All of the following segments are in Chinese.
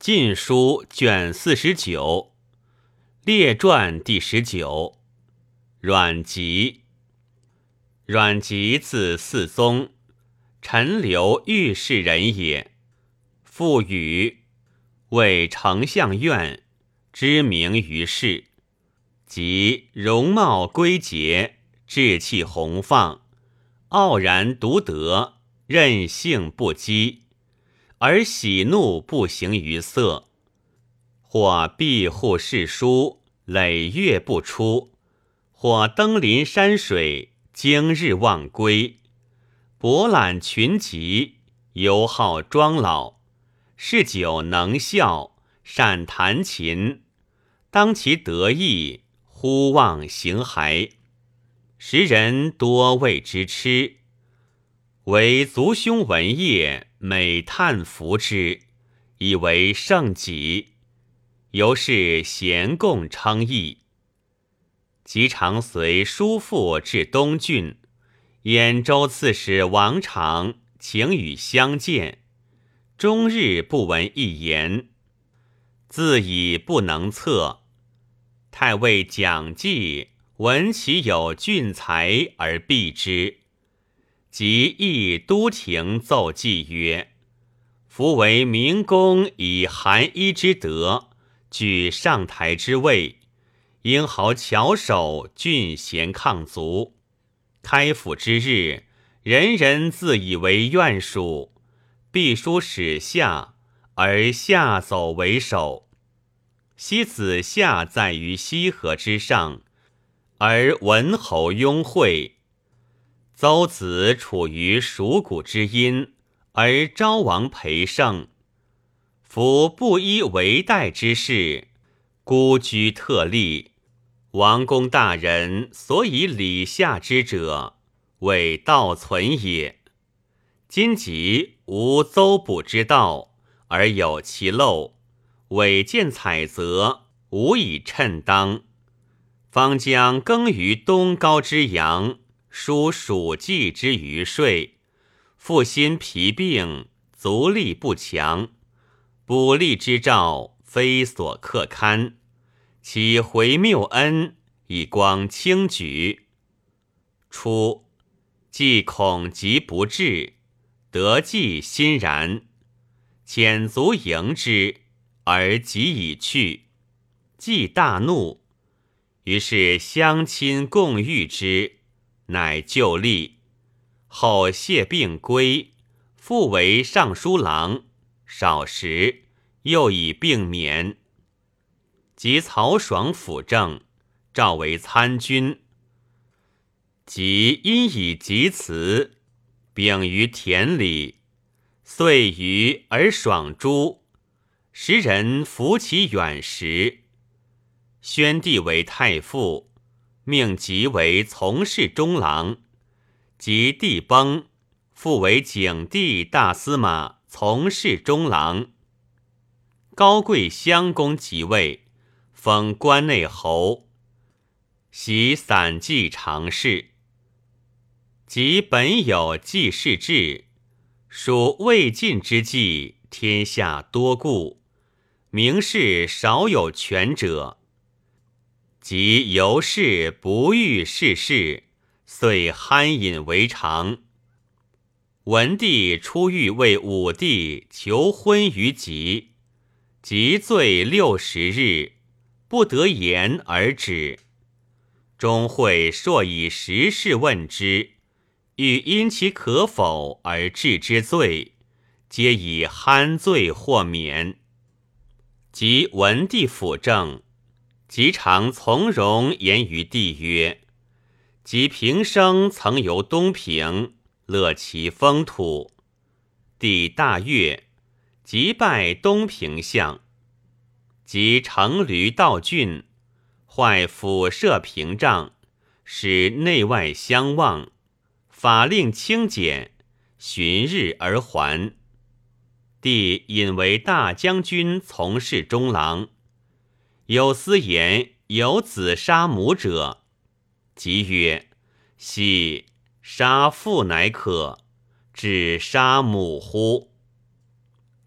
晋书卷49列传第19。阮籍。阮籍字嗣宗，陈留御史人也。父禹，为丞相院，知名于世。即容貌归洁，志气宏放，傲然独得，任性不羁，而喜怒不形于色。或庇护世书，累月不出；或登临山水，经日忘归。博览群集，尤好庄老，嗜酒能笑，善弹琴。当其得意，忽忘形骸，时人多谓之痴。唯族兄闻业，每叹服之，以为圣己，由是咸共称义。即常随叔父至东郡，兖州刺史王昶请与相见，终日不闻一言，自以不能测。太尉蒋济闻其有俊才而避之，即诣都亭奏计曰：夫为明公以寒衣之德，举上台之位，英豪巧手，俊贤抗族。开府之日，人人自以为院属，必书使下，而下走为首。昔子夏在于西河之上，而文侯拥会；邹子处于蜀谷之阴，而昭王陪胜。夫不依为代之事，孤居特立。王公大人所以礼下之者，谓道存也。今即无邹补之道，而有其漏，委见采择，无以称当。方将耕于东高之阳，疏属稷之余税，腹心疲病，足力不强，补力之兆，非所克堪。其回谬恩，以光轻举。初，既恐疾不至，得计欣然，遣卒迎之，而疾已去。既大怒，于是乡亲共御之，乃就立。后谢病归，复为尚书郎，少时，又以病免。及曹爽辅政，召为参军。即因以疾辞，秉于田里，岁余而爽诛。时人服其远食。宣帝为太傅，命疾为从事中郎。及帝崩，复为景帝大司马，从事中郎。高贵襄公即位，封关内侯，习散骑常侍。即本有记事制，属魏晋之际，天下多故，名士少有权者。即由是不遇世事，遂酣饮为常。文帝初欲为武帝求婚于疾，即罪60日，不得言而止。终会朔以时事问之，欲因其可否而治之罪，皆以酣醉获免。及文帝辅政，即常从容言于帝曰：及平生曾游东平，乐其风土。帝大悦，即拜东平相。即乘驴到郡，坏府舍屏障，使内外相望，法令清简，旬日而还。帝引为大将军，从事中郎。有司言有子杀母者，即曰：奚杀父乃可，只杀母乎？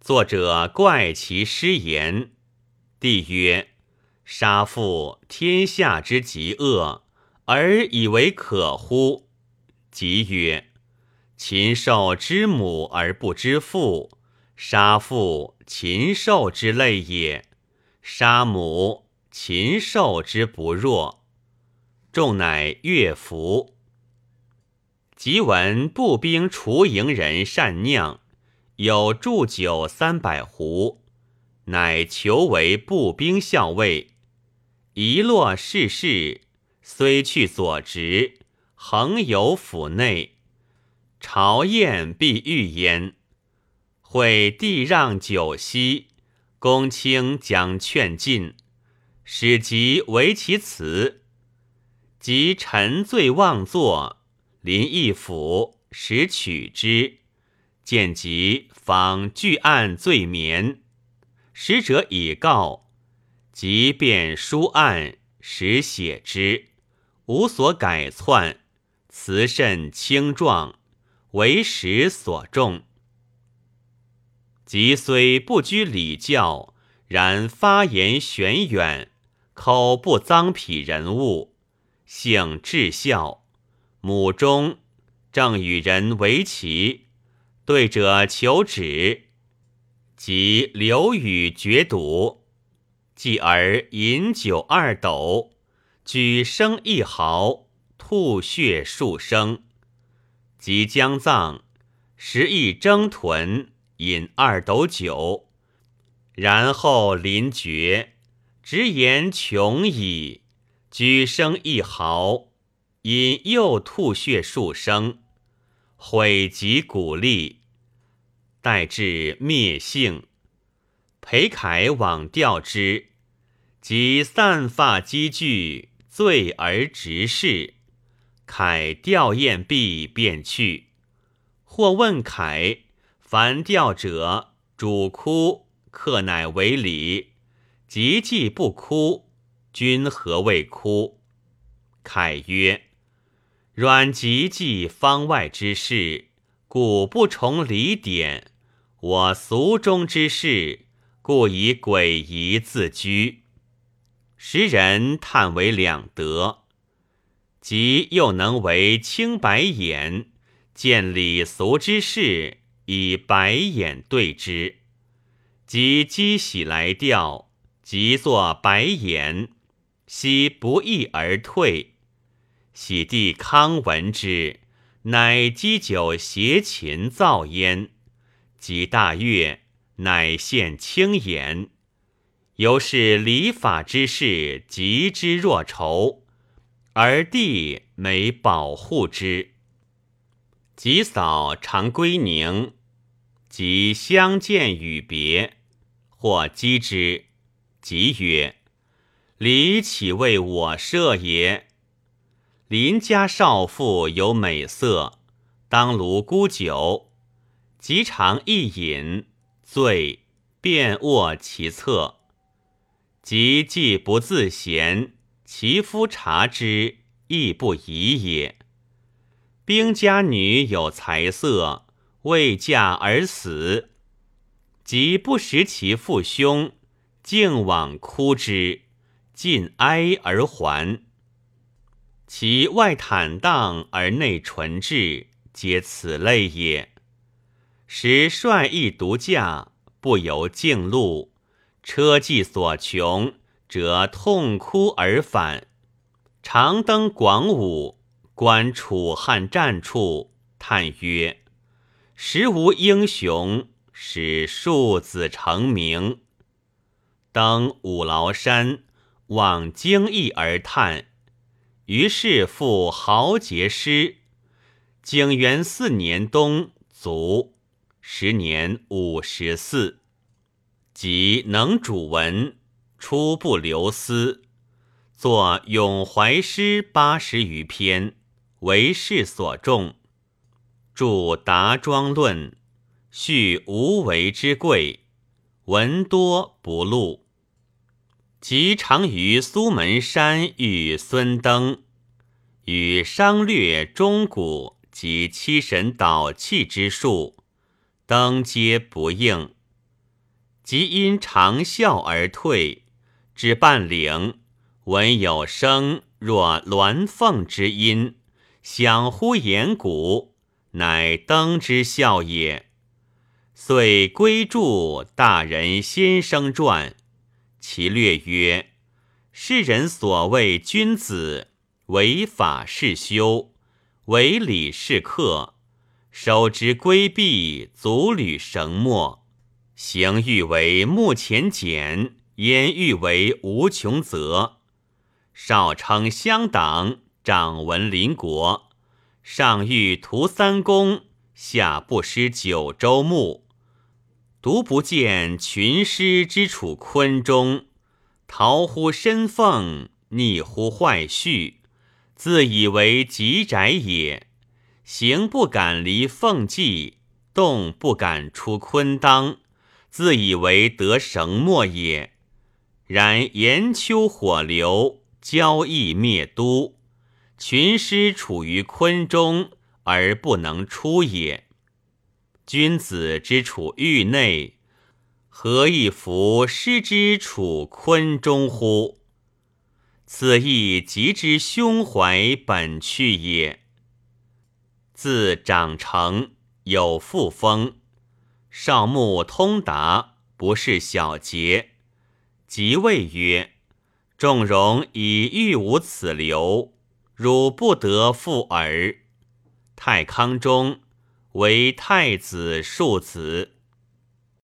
作者怪其失言。帝曰：杀父天下之极恶，而以为可乎？即曰：禽兽之母而不知父，杀父禽兽之类也，杀母禽兽之不若。众乃乐服。即闻步兵除营人善酿，有鑄酒300壶，乃求为步兵校尉。一落逝世，虽去左职，恒有府内，朝宴必遇焉。会帝让酒息，公卿将劝进，使即为其辞。即沉醉妄作，临一府，使取之，见即访据案罪眠。使者以告，即便书案，使写之，无所改篡，辞甚轻壮，为时所重。即虽不拘礼教，然发言玄远，口不脏痞人物，性至孝，母忠，正与人为齐，对者求止，即流语绝堵。继而饮酒2斗，举生1毫，吐血数升。即将葬，食一蒸豚，饮2斗酒，然后临绝，直言穷矣。举生1毫，因又吐血数升，悔极鼓励，待至灭性。裴楷往吊之，即散发积聚，醉而直视。楷吊唁毕，便去。或问楷，凡吊者，主哭，客乃为礼；即既不哭，君何谓哭？楷曰：阮籍记方外之事，故不从礼典；我俗中之事，故以诡仪自居。时人叹为两得。即又能为清白眼，见礼俗之事，以白眼对之。即积喜来吊，即作白眼，喜不义而退。喜帝康闻之，乃积酒携琴造焉。即大悦，乃献清言。由是礼法之事，极之若仇，而帝每保护之。及嫂常归宁，即相见与别，或击之，即曰：礼岂为我设也？邻家少妇有美色，当炉沽酒，即常一饮，醉，便卧其侧。即既不自嫌，其夫察之，亦不疑也。兵家女有才色，未嫁而死，即不识其父兄，竟往哭之，尽哀而还。其外坦荡而内纯质，皆此类也。时率意独驾，不由径路，车技所穷，则痛哭而返。常登广武，观楚汉战处，叹曰：时无英雄，使庶子成名。登五劳山，望荆益而叹。于是复豪杰诗。景元4年冬卒，时年54。即能主文，初不留思，作咏怀诗80余篇，为世所重。著《达庄论》，叙无为之贵，文多不录。即常于苏门山遇孙登，与商略钟鼓及七神导器之术，登皆不应。 即因长啸而退，至半岭，闻有声若鸾凤之音，响乎岩谷，乃登之啸也。遂归注大人先生传，其略曰：世人所谓君子，为法是修，为礼是克，守之规避，足履绳墨，行欲为目前简，言欲为无穷则。少称乡党，长闻邻国，上欲图三公，下不失九州牧。独不见群师之处昆中，逃乎身凤，逆乎坏序，自以为极宅也。行不敢离凤迹，动不敢出昆当，自以为得绳墨也。然炎秋火流，交易灭都，群师处于昆中而不能出也。君子之处域内，何以弗师之处昆中乎？此亦极之胸怀本趣也。自长成，有复风，少目通达，不是小节。即谓曰：仲容以欲无此流，汝不得复耳。太康中，为太子庶子。